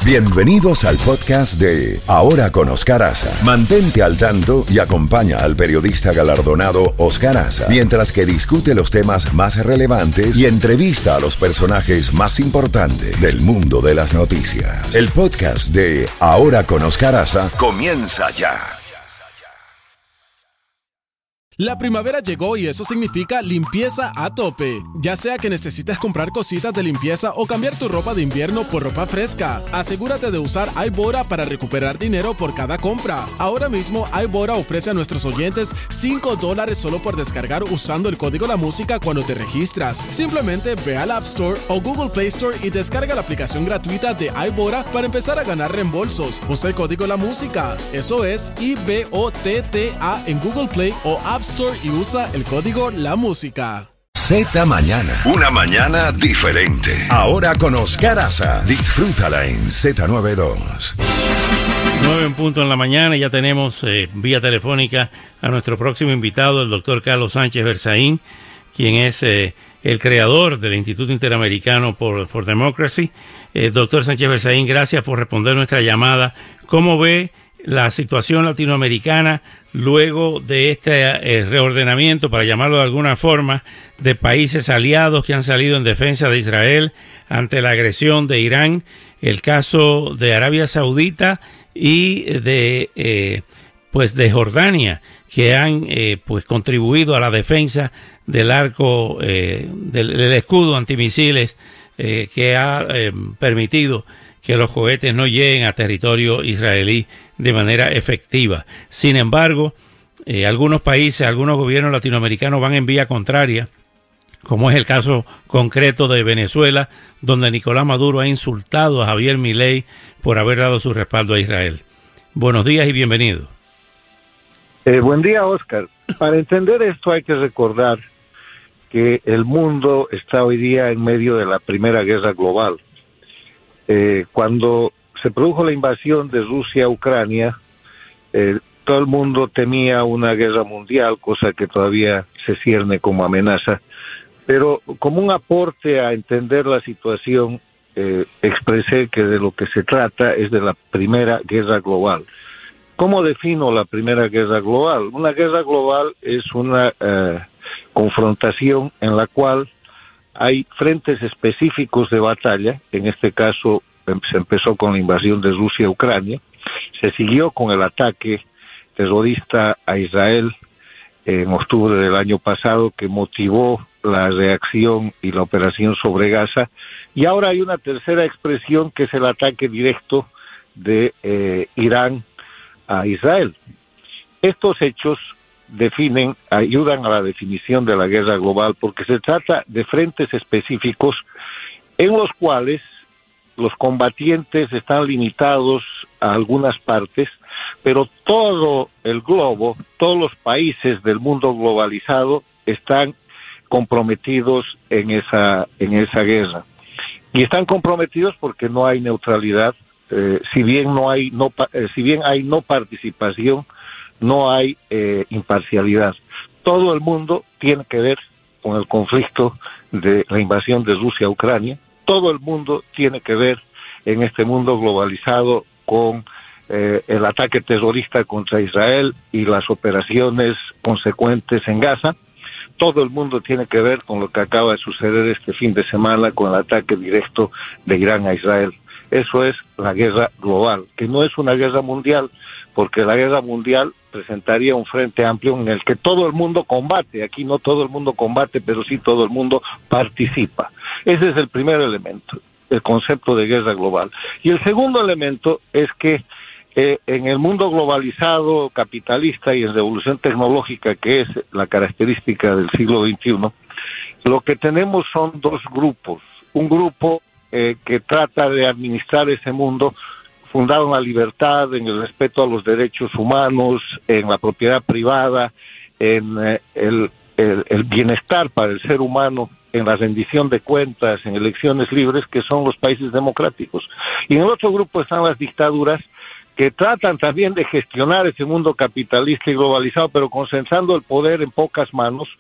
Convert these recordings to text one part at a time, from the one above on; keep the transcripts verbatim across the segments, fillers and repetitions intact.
Bienvenidos al podcast de Ahora con Oscar Aza. Mantente al tanto y acompaña al periodista galardonado Oscar Aza mientras que discute los temas más relevantes y entrevista a los personajes más importantes del mundo de las noticias. El podcast de Ahora con Oscar Aza comienza ya. La primavera llegó y eso significa limpieza a tope. Ya sea que necesites comprar cositas de limpieza o cambiar tu ropa de invierno por ropa fresca, asegúrate de usar iBora para recuperar dinero por cada compra. Ahora mismo iBora ofrece a nuestros oyentes cinco dólares solo por descargar usando el código La Música cuando te registras. Simplemente ve al App Store o Google Play Store y descarga la aplicación gratuita de iBora para empezar a ganar reembolsos. Usa el código La Música. Eso es I B O T T A en Google Play o App Store y usa el código La Música. Z Mañana. Una mañana diferente. Ahora con Oscar Aza. Disfrútala en Z noventa y dos. nueve en punto en la mañana y ya tenemos eh, vía telefónica a nuestro próximo invitado, el doctor Carlos Sánchez Berzaín, quien es eh, el creador del Instituto Interamericano for, for Democracy. Eh, doctor Sánchez Berzaín, gracias por responder nuestra llamada. ¿Cómo ve la situación latinoamericana luego de este eh, reordenamiento, para llamarlo de alguna forma, de países aliados que han salido en defensa de Israel ante la agresión de Irán, el caso de Arabia Saudita y de eh, pues de Jordania, que han eh, pues contribuido a la defensa del arco eh, del, del escudo antimisiles eh, que ha eh, permitido que los cohetes no lleguen a territorio israelí de manera efectiva. Sin embargo, eh, algunos países, algunos gobiernos latinoamericanos van en vía contraria, como es el caso concreto de Venezuela, donde Nicolás Maduro ha insultado a Javier Milei por haber dado su respaldo a Israel. Buenos días y bienvenido. Eh, buen día, Oscar. Para entender esto hay que recordar que el mundo está hoy día en medio de la Primera Guerra Global. Eh, cuando se produjo la invasión de Rusia a Ucrania, eh, todo el mundo temía una guerra mundial, cosa que todavía se cierne como amenaza, pero como un aporte a entender la situación, eh, expresé que de lo que se trata es de la Primera Guerra Global. ¿Cómo defino la Primera Guerra Global? Una guerra global es una eh, confrontación en la cual hay frentes específicos de batalla. En este caso se empezó con la invasión de Rusia a Ucrania, se siguió con el ataque terrorista a Israel en octubre del año pasado, que motivó la reacción y la operación sobre Gaza, y ahora hay una tercera expresión que es el ataque directo de eh, Irán a Israel. Estos hechos definen, ayudan a la definición de la guerra global, porque se trata de frentes específicos en los cuales los combatientes están limitados a algunas partes, pero todo el globo, todos los países del mundo globalizado están comprometidos en esa en esa guerra. Y están comprometidos porque no hay neutralidad, eh, si bien no hay no eh, si bien hay no participación, no hay eh, imparcialidad. Todo el mundo tiene que ver con el conflicto de la invasión de Rusia a Ucrania. Todo el mundo tiene que ver en este mundo globalizado con eh, el ataque terrorista contra Israel y las operaciones consecuentes en Gaza. Todo el mundo tiene que ver con lo que acaba de suceder este fin de semana con el ataque directo de Irán a Israel. Eso es la guerra global, que no es una guerra mundial, porque la guerra mundial presentaría un frente amplio en el que todo el mundo combate. Aquí no todo el mundo combate, pero sí todo el mundo participa. Ese es el primer elemento, el concepto de guerra global. Y el segundo elemento es que eh, en el mundo globalizado, capitalista y en revolución tecnológica, que es la característica del siglo veintiuno, lo que tenemos son dos grupos. Un grupo eh, que trata de administrar ese mundo fundado en la libertad, en el respeto a los derechos humanos, en la propiedad privada, en eh, el, el, el bienestar para el ser humano, en la rendición de cuentas, en elecciones libres, que son los países democráticos. Y en el otro grupo están las dictaduras, que tratan también de gestionar ese mundo capitalista y globalizado, pero concentrando el poder en pocas manos,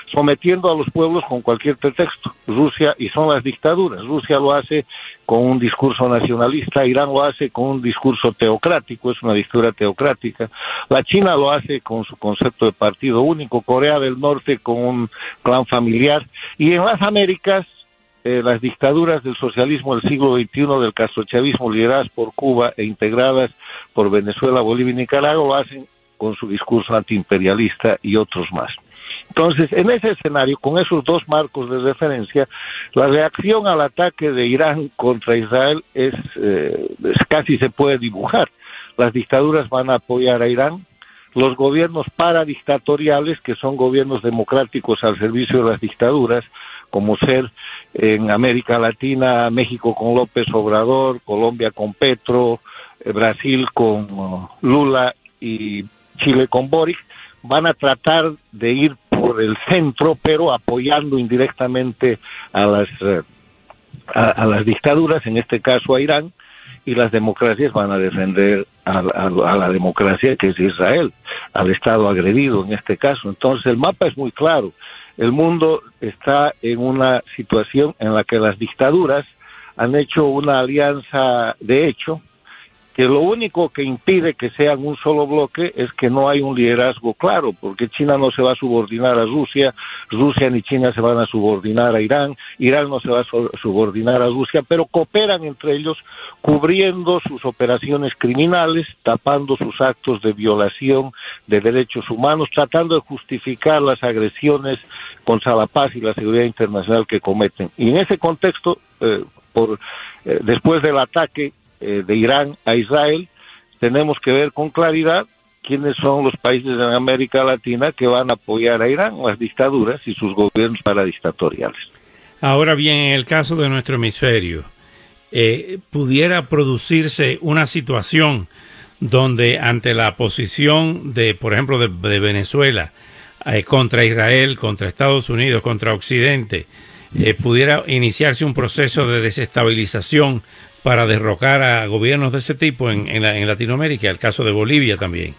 sometiendo a los pueblos con cualquier pretexto. Rusia, y son las dictaduras, Rusia lo hace con un discurso nacionalista, Irán lo hace con un discurso teocrático, es una dictadura teocrática, la China lo hace con su concepto de partido único, Corea del Norte con un clan familiar, y en las Américas, eh, las dictaduras del socialismo del siglo veintiuno, del castrochavismo, lideradas por Cuba e integradas por Venezuela, Bolivia y Nicaragua, lo hacen con su discurso antiimperialista y otros más. Entonces, en ese escenario, con esos dos marcos de referencia, la reacción al ataque de Irán contra Israel es, eh, es casi se puede dibujar. Las dictaduras van a apoyar a Irán, los gobiernos paradictatoriales, que son gobiernos democráticos al servicio de las dictaduras, como ser en América Latina, México con López Obrador, Colombia con Petro, eh, Brasil con uh, Lula y Chile con Boric, van a tratar de ir por el centro, pero apoyando indirectamente a las eh, a, a las dictaduras, en este caso a Irán, y las democracias van a defender a, a, a la democracia que es Israel, al Estado agredido en este caso. Entonces el mapa es muy claro. El mundo está en una situación en la que las dictaduras han hecho una alianza de hecho, que lo único que impide que sean un solo bloque es que no hay un liderazgo claro, porque China no se va a subordinar a Rusia, Rusia ni China se van a subordinar a Irán, Irán no se va a subordinar a Rusia, pero cooperan entre ellos cubriendo sus operaciones criminales, tapando sus actos de violación de derechos humanos, tratando de justificar las agresiones contra la paz y la seguridad internacional que cometen. Y en ese contexto, eh, por eh, después del ataque de Irán a Israel, tenemos que ver con claridad quiénes son los países en América Latina que van a apoyar a Irán, las dictaduras y sus gobiernos paradictatoriales. Ahora bien, en el caso de nuestro hemisferio, eh, ¿pudiera producirse una situación donde ante la posición de, por ejemplo, de, de Venezuela eh, contra Israel, contra Estados Unidos, contra Occidente, eh, pudiera iniciarse un proceso de desestabilización para derrocar a gobiernos de ese tipo en, en, la, en Latinoamérica, el caso de Bolivia también?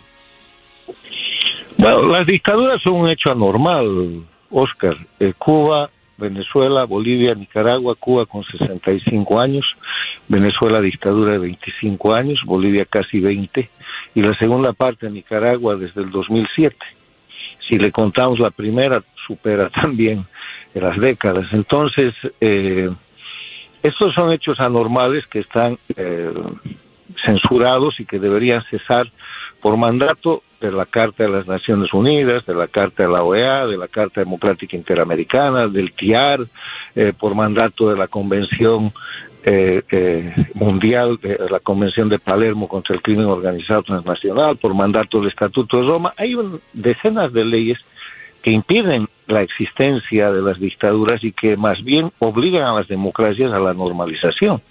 Bueno, las dictaduras son un hecho anormal, Oscar. Eh, Cuba, Venezuela, Bolivia, Nicaragua, Cuba con sesenta y cinco años, Venezuela dictadura de veinticinco años, Bolivia casi veinte, y la segunda parte de Nicaragua desde el dos mil siete. Si le contamos la primera, supera también las décadas. Entonces, eh, estos son hechos anormales que están eh, censurados y que deberían cesar por mandato de la Carta de las Naciones Unidas, de la Carta de la O E A, de la Carta Democrática Interamericana, del T I A R, eh, por mandato de la Convención eh, eh, Mundial, de la Convención de Palermo contra el Crimen Organizado Transnacional, por mandato del Estatuto de Roma. Hay un, decenas de leyes que impiden la existencia de las dictaduras y que más bien obligan a las democracias a la normalización.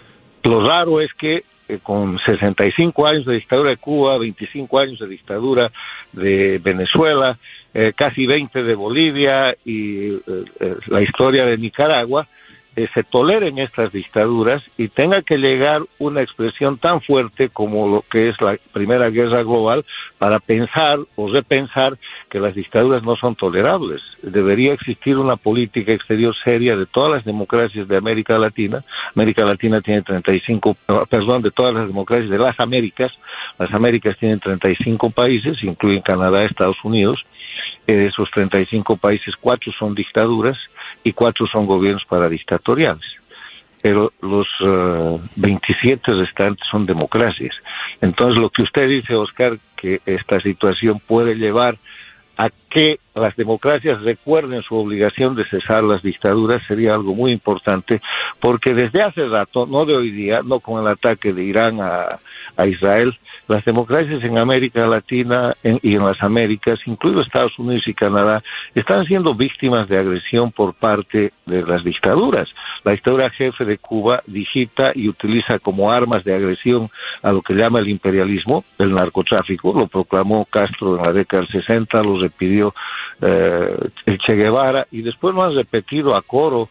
Lo raro es que eh, con sesenta y cinco años de dictadura de Cuba, veinticinco años de dictadura de Venezuela, eh, casi veinte de Bolivia y eh, eh, la historia de Nicaragua, eh, se toleren estas dictaduras y tenga que llegar una expresión tan fuerte como lo que es la Primera Guerra Global para pensar o repensar que las dictaduras no son tolerables. Debería existir una política exterior seria de todas las democracias de América Latina. América Latina tiene treinta y cinco, perdón, de todas las democracias de las Américas. Las Américas tienen treinta y cinco países, incluyen Canadá, Estados Unidos. De esos treinta y cinco países, cuatro son dictaduras y cuatro son gobiernos paradictatoriales. Pero los uh, veintisiete restantes son democracias. Entonces, lo que usted dice, Oscar, que esta situación puede llevar a que las democracias recuerden su obligación de cesar las dictaduras, sería algo muy importante, porque desde hace rato, no de hoy día, no con el ataque de Irán a, a Israel, las democracias en América Latina en, y en las Américas, incluido Estados Unidos y Canadá, están siendo víctimas de agresión por parte de las dictaduras. La dictadura jefe de Cuba digita y utiliza como armas de agresión a lo que llama el imperialismo, el narcotráfico. Lo proclamó Castro en la década del sesenta, lo repidió eh, el Che Guevara y después lo han repetido a coro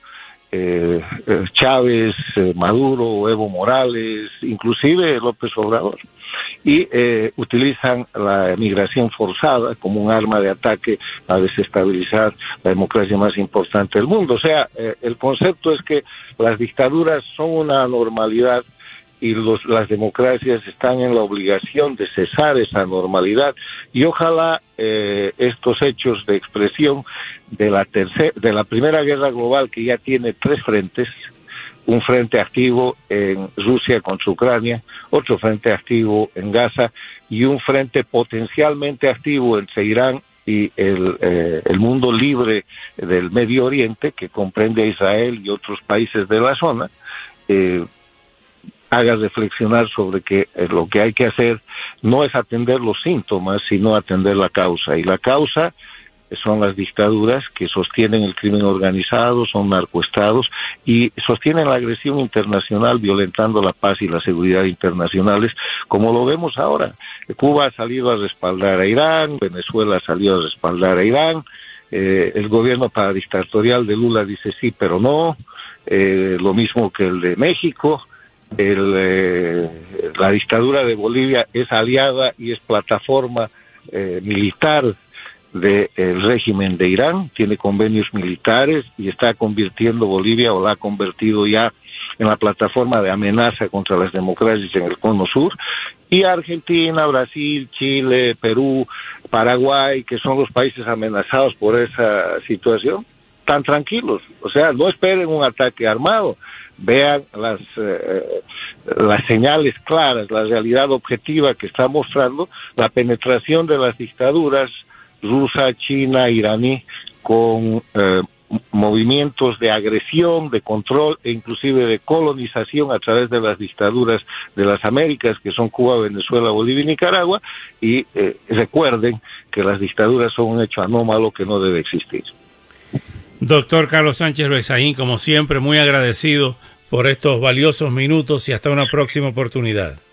eh, Chávez, eh, Maduro, Evo Morales, inclusive López Obrador. y eh, utilizan la migración forzada como un arma de ataque a desestabilizar la democracia más importante del mundo. O sea, eh, el concepto es que las dictaduras son una anormalidad y los, las democracias están en la obligación de cesar esa normalidad, y ojalá eh, estos hechos de expresión de la tercera, de la primera guerra global, que ya tiene tres frentes, un frente activo en Rusia contra Ucrania, otro frente activo en Gaza y un frente potencialmente activo entre Irán y el, eh, el mundo libre del Medio Oriente, que comprende a Israel y otros países de la zona, eh, haga reflexionar sobre que eh, lo que hay que hacer no es atender los síntomas, sino atender la causa. Y la causa son las dictaduras que sostienen el crimen organizado, son narcoestados y sostienen la agresión internacional, violentando la paz y la seguridad internacionales, como lo vemos ahora. Cuba ha salido a respaldar a Irán, Venezuela ha salido a respaldar a Irán, eh, el gobierno paradictatorial de Lula dice sí, pero no, eh, lo mismo que el de México. El, eh, la dictadura de Bolivia es aliada y es plataforma eh, militar del régimen de Irán, tiene convenios militares y está convirtiendo Bolivia, o la ha convertido ya, en la plataforma de amenaza contra las democracias en el cono sur. Y Argentina, Brasil, Chile, Perú, Paraguay, que son los países amenazados por esa situación, están tranquilos. O sea, no esperen un ataque armado. Vean las eh, las señales claras, la realidad objetiva que está mostrando la penetración de las dictaduras rusa, china, iraní, con eh, movimientos de agresión, de control e inclusive de colonización a través de las dictaduras de las Américas, que son Cuba, Venezuela, Bolivia y Nicaragua. Y eh, recuerden que las dictaduras son un hecho anómalo que no debe existir. Doctor Carlos Sánchez Berzaín, como siempre, muy agradecido por estos valiosos minutos y hasta una próxima oportunidad.